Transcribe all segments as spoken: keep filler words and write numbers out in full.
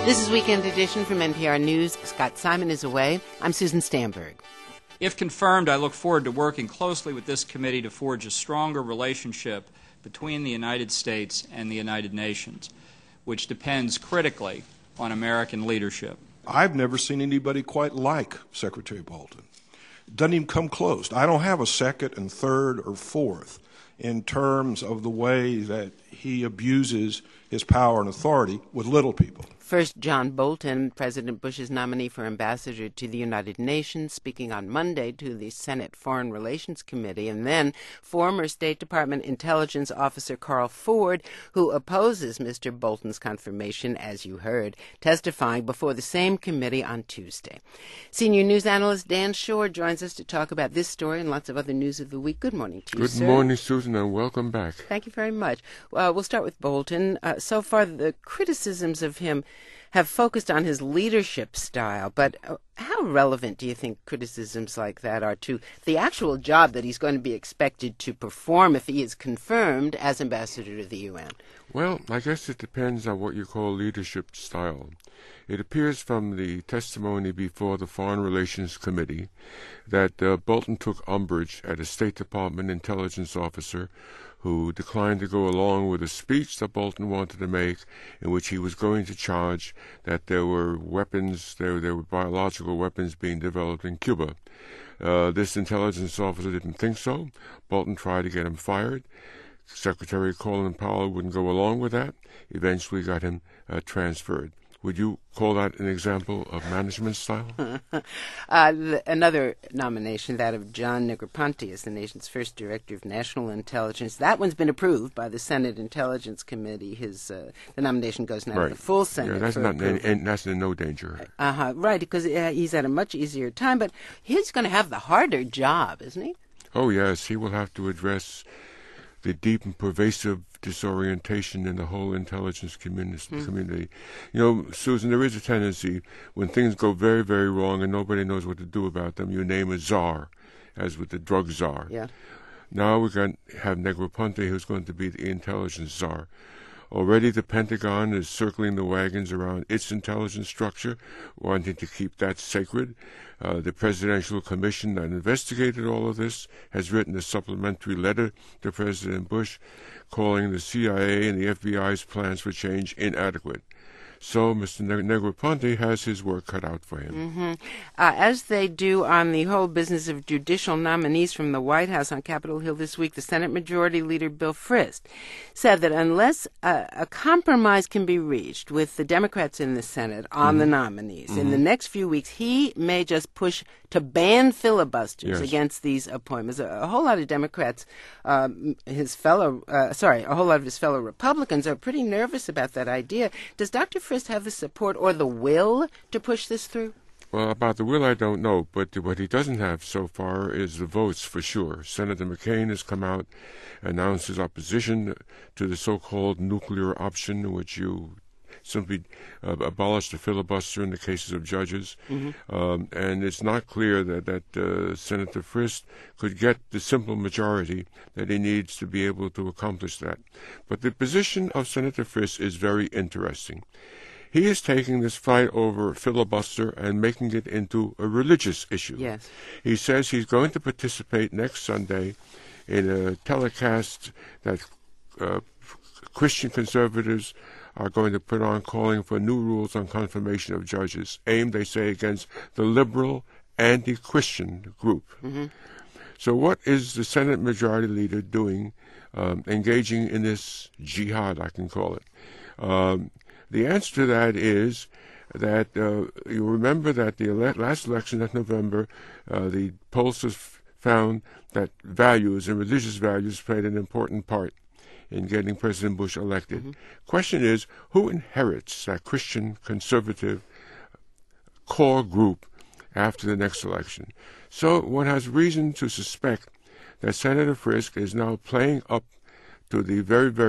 This is Weekend Edition from N P R News. Scott Simon is away. I'm Susan Stamberg. If confirmed, I look forward to working closely with this committee to forge a stronger relationship between the United States and the United Nations, which depends critically on American leadership. I've never seen anybody quite like Secretary Bolton. Doesn't even come close. I don't have a second and third or fourth in terms of the way that he abuses his power and authority with little people. First, John Bolton, President Bush's nominee for ambassador to the United Nations, speaking on Monday to the Senate Foreign Relations Committee, and then former State Department intelligence officer Carl Ford, who opposes Mister Bolton's confirmation, as you heard, testifying before the same committee on Tuesday. Senior news analyst Dan Shore joins us to talk about this story and lots of other news of the week. Good morning to you, Good sir. morning, Susan, and welcome back. Thank you very much. Uh, we'll start with Bolton. Uh, so far, the criticisms of him have focused on his leadership style, but uh, how relevant do you think criticisms like that are to the actual job that he's going to be expected to perform if he is confirmed as ambassador to the U N? Well, I guess it depends on what you call leadership style. It appears from the testimony before the Foreign Relations Committee that uh, Bolton took umbrage at a State Department intelligence officer who declined to go along with a speech that Bolton wanted to make in which he was going to charge that there were weapons, there, there were biological weapons being developed in Cuba. Uh, this intelligence officer didn't think so. Bolton tried to get him fired. Secretary Colin Powell wouldn't go along with that, eventually got him uh, transferred. Would you call that an example of management style? uh, the, another nomination, that of John Negroponte as the nation's first director of national intelligence. That one's been approved by the Senate Intelligence Committee. His uh, the nomination goes now right. to the full Senate. Yeah, that's for not approval. and that's in no danger. Uh-huh, right, because uh, he's at a much easier time, but he's going to have the harder job, isn't he? Oh, yes, he will have to address the deep and pervasive disorientation in the whole intelligence community. Mm. community. You know, Susan, there is a tendency when things go very, very wrong and nobody knows what to do about them, you name a czar, as with the drug czar. Yeah. Now we're going to have Negroponte, who's going to be the intelligence czar. Already the Pentagon is circling the wagons around its intelligence structure, wanting to keep that sacred. Uh, the Presidential Commission that investigated all of this has written a supplementary letter to President Bush calling the C I A and the F B I's plans for change inadequate. So Mister Negroponte has his work cut out for him. Mm-hmm. Uh, as they do on the whole business of judicial nominees from the White House on Capitol Hill this week, the Senate Majority Leader Bill Frist said that unless uh, a compromise can be reached with the Democrats in the Senate on mm-hmm. the nominees, mm-hmm. in the next few weeks, he may just push to ban filibusters yes. against these appointments. A, a whole lot of Democrats, um, his fellow, uh, sorry, a whole lot of his fellow Republicans are pretty nervous about that idea. Does Doctor Frist have the support or the will to push this through? Well, about the will, I don't know, but what he doesn't have so far is the votes for sure. Senator McCain has come out, announced his opposition to the so-called nuclear option, in which you simply uh, abolish the filibuster in the cases of judges. Mm-hmm. Um, and it's not clear that, that uh, Senator Frist could get the simple majority that he needs to be able to accomplish that. But the position of Senator Frist is very interesting. He is taking this fight over filibuster and making it into a religious issue. Yes. He says he's going to participate next Sunday in a telecast that uh, Christian conservatives are going to put on, calling for new rules on confirmation of judges, aimed, they say, against the liberal anti-Christian group. Mm-hmm. So what is the Senate Majority Leader doing, um, engaging in this jihad, I can call it? Um, the answer to that is that uh, you remember that the ele- last election, that November, uh, the pollsters f- found that values and religious values played an important part in getting President Bush elected. Mm-hmm. Question is, who inherits that Christian conservative core group after the next election? So one has reason to suspect that Senator Frist is now playing up to the very, very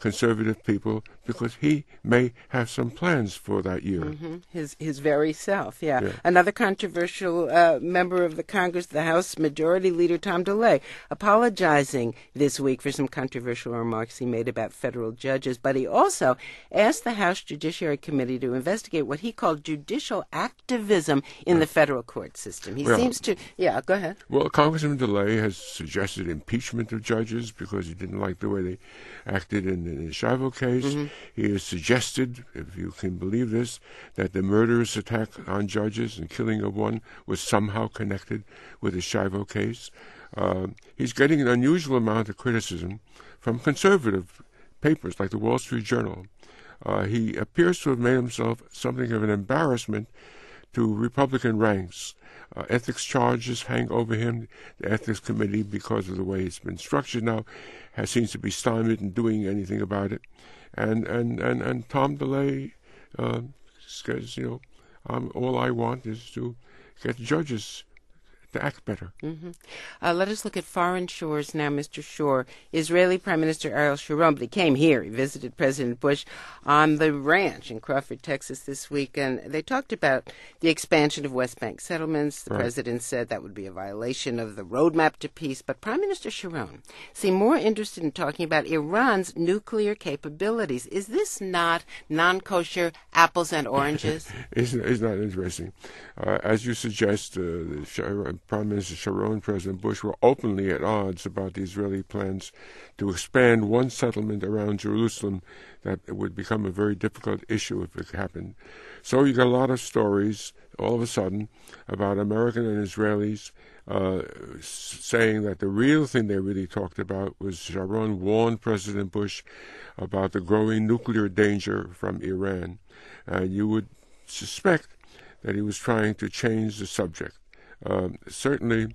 conservative people because he may have some plans for that year. Mm-hmm. His his very self, yeah. yeah. Another controversial uh, member of the Congress, the House Majority Leader Tom DeLay, apologizing this week for some controversial remarks he made about federal judges, but he also asked the House Judiciary Committee to investigate what he called judicial activism in yeah. the federal court system. He well, seems to, yeah, go ahead. Well, Congressman DeLay has suggested impeachment of judges because he didn't like the way they acted in, in the Schiavo case. Mm-hmm. He has suggested, if you can believe this, that the murderous attack on judges and killing of one was somehow connected with the Schiavo case. Uh, he's getting an unusual amount of criticism from conservative papers like the Wall Street Journal. Uh, he appears to have made himself something of an embarrassment to Republican ranks. Uh, ethics charges hang over him. The Ethics Committee, because of the way it's been structured now, has seems to be stymied in doing anything about it. And and, and, and Tom DeLay uh, says, you know, um, all I want is to get judges to act better. Mm-hmm. Uh, let us look at foreign shores now, Mister Shore. Israeli Prime Minister Ariel Sharon, but he came here. He visited President Bush on the ranch in Crawford, Texas this week, and they talked about the expansion of West Bank settlements. The right. president said that would be a violation of the roadmap to peace, but Prime Minister Sharon seemed more interested in talking about Iran's nuclear capabilities. Is this not non-kosher apples and oranges? isn't, isn't that interesting? Uh, as you suggest, uh, the Sharon, Prime Minister Sharon and President Bush were openly at odds about the Israeli plans to expand one settlement around Jerusalem that would become a very difficult issue if it happened. So you got a lot of stories all of a sudden about American and Israelis uh, saying that the real thing they really talked about was Sharon warned President Bush about the growing nuclear danger from Iran. And uh, you would suspect that he was trying to change the subject. Um, certainly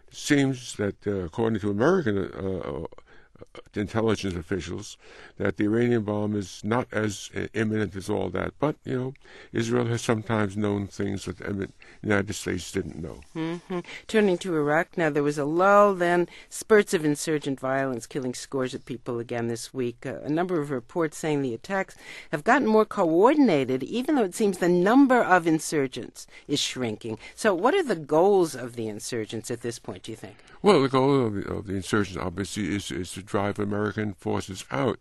seems that, uh, according to American uh, intelligence officials, that the Iranian bomb is not as imminent as all that. But, you know, Israel has sometimes known things that the United States didn't know. Mm-hmm. Turning to Iraq now, there was a lull, then spurts of insurgent violence killing scores of people again this week. Uh, a number of reports saying the attacks have gotten more coordinated, even though it seems the number of insurgents is shrinking. So what are the goals of the insurgents at this point, do you think? Well, the goal of the, of the insurgents, obviously, is, is to drive American forces out.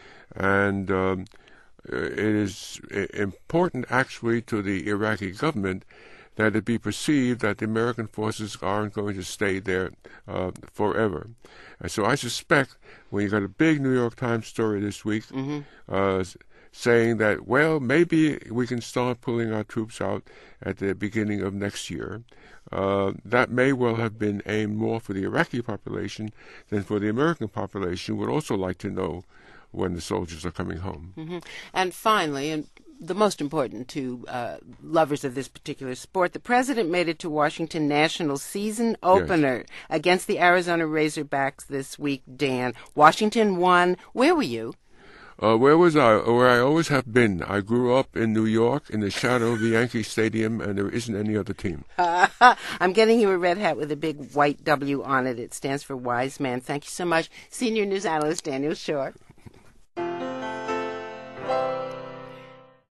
And um, it is important, actually, to the Iraqi government that it be perceived that the American forces aren't going to stay there uh, forever. And so I suspect when you got a big New York Times story this week mm-hmm. uh, saying that, well, maybe we can start pulling our troops out at the beginning of next year, Uh, that may well have been aimed more for the Iraqi population than for the American population, who would also like to know when the soldiers are coming home. Mm-hmm. And finally, and the most important to uh, lovers of this particular sport, the president made it to Washington National season opener yes. against the Arizona Razorbacks this week, Dan. Washington won. Where were you? Uh, where was I? Where I always have been. I grew up in New York in the shadow of the Yankee Stadium, and there isn't any other team. Uh, I'm getting you a red hat with a big white W on it. It stands for Wise Man. Thank you so much, Senior News Analyst Daniel Shore.